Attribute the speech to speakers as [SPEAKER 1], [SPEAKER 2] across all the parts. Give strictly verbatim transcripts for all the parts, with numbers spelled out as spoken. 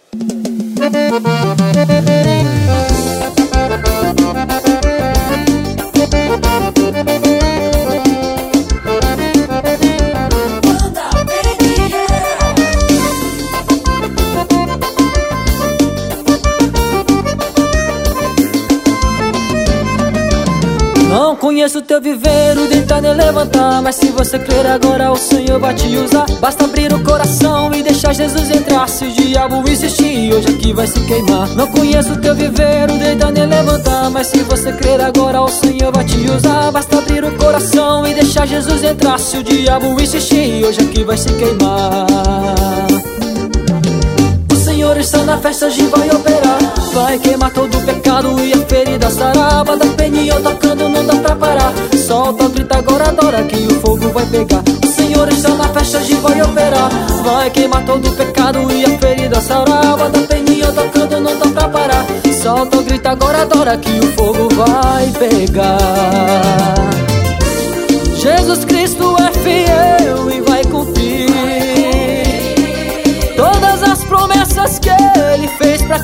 [SPEAKER 1] Não conheço teu viveiro, deitar nem levantar, mas se você crer agora o Senhor vai te usar. Basta abrir o coração e deixar Jesus entrar. Se o diabo insistir, hoje aqui vai se queimar. Não conheço teu viveiro, deitar nem levantar, mas se você crer agora o Senhor vai te usar. Basta abrir o coração e deixar Jesus entrar. Se o diabo insistir, hoje aqui vai se queimar. O Senhor está na festa, hoje vai operar. Vai queimar todo o pecado e a ferida sarar. Banda peninho tocando, não dá pra parar. Solta, grita, agora adora que o fogo vai pegar. O Senhor está na festa, hoje vai operar. Vai queimar todo o pecado e a ferida sarar. Banda peninho tocando, não dá pra parar. Solta, grita, agora adora que o fogo vai pegar. Jesus Cristo é fiel e vai cumprir todas as promessas que Ele fez pra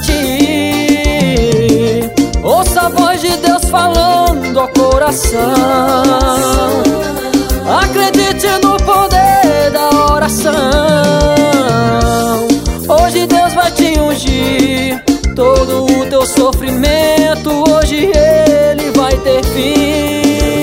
[SPEAKER 1] ti. Ouça a voz de Deus falando ao coração. Acredite no poder da oração. Hoje Deus vai te ungir. Todo o teu sofrimento hoje Ele vai ter fim.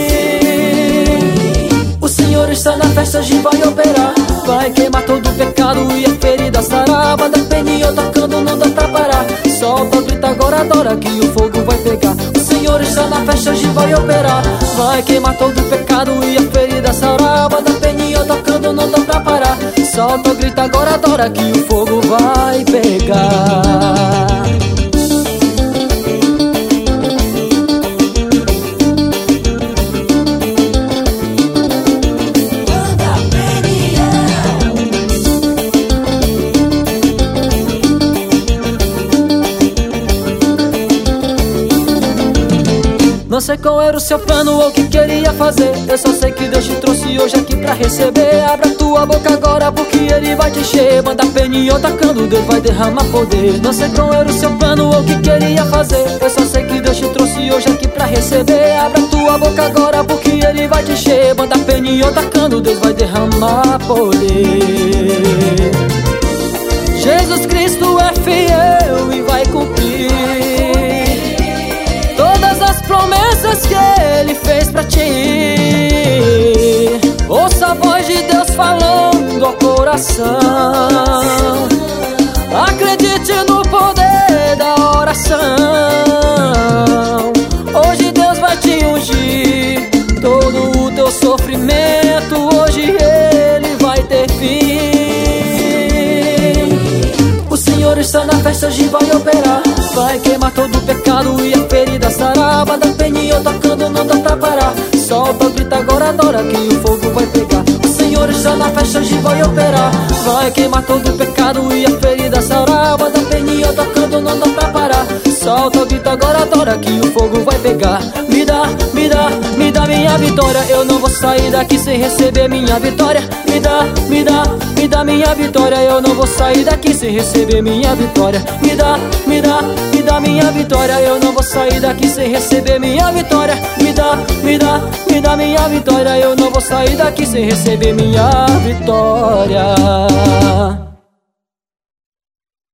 [SPEAKER 1] O Senhor está na festa, hoje vai operar. Vai queimar todo o pecado e a ferida sarar. Banda peninho tocando, não dá pra parar. Solta, grita, agora adora que o fogo vai pegar. O Senhor está na festa, hoje vai operar. Vai queimar todo o pecado e a ferida sarar. Banda peninho tocando, não dá pra parar. Solta, grita, agora adora que o fogo vai pegar. Não sei qual era o seu plano ou o que queria fazer. Eu só sei que Deus te trouxe hoje aqui pra receber. Abra tua boca agora porque Ele vai te encher. Manda peninho tocando, Deus vai derramar poder. Não sei qual era o seu plano ou o que queria fazer. Eu só sei que Deus te trouxe hoje aqui pra receber. Abra tua boca agora porque Ele vai te encher. Manda peninho tocando, Deus vai derramar poder. Jesus Cristo é fiel e vai cumprir todas as promessas que Ele fez pra ti. Ouça a voz de Deus falando ao coração. Acredite no poder da oração. Hoje Deus vai te ungir. Todo o teu sofrimento hoje Ele vai ter fim. O Senhor está na festa, hoje vai operar. Vai queimar todo o pecado e a ferida sarar. Banda peninho tocando, não dá pra parar. Solta, grita, agora adora que o fogo vai pegar. O Senhor está na festa, hoje vai operar. Vai queimar todo o pecado e a ferida sarar. Banda peninho tocando, não dá pra parar. Solta, grita, agora adora que o fogo vai pegar. Me dá, me dá, me dá minha vitória. Eu não vou sair daqui sem receber minha vitória. Me dá, me dá, me dá minha vitória. Eu não vou sair daqui sem receber minha vitória. Me dá, me dá, me dá minha vitória. Eu não vou sair daqui sem receber minha vitória. Me dá, me dá, me dá minha vitória. Eu não vou sair daqui sem receber minha vitória.